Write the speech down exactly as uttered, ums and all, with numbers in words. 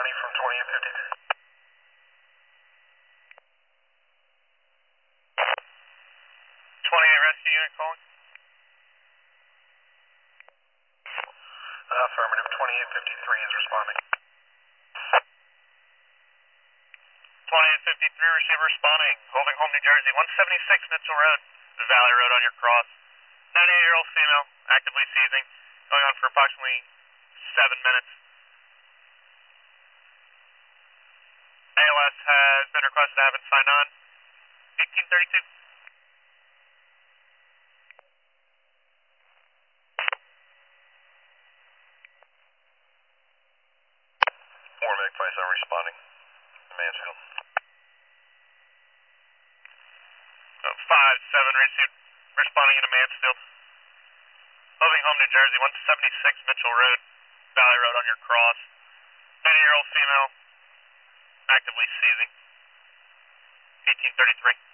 twenty from twenty-eight fifty-three. twenty-eight rescue unit calling. Uh, affirmative, twenty-eight fifty-three is responding. twenty-eight fifty-three, receiver responding. Holding home, New Jersey, one seventy-six Mitchell Road, the Valley Road on your cross. ninety-eight-year-old female, actively seizing, going on for approximately seven minutes. A L S has been requested to have it signed on. eighteen thirty-two. Four Magpies are responding. Mansfield. Uh, five seven received, responding into Mansfield. Moving home, New Jersey, one seventy-six Mitchell Road, Valley Road on your cross. ninety-year-old female, actively seizing. eighteen thirty-three.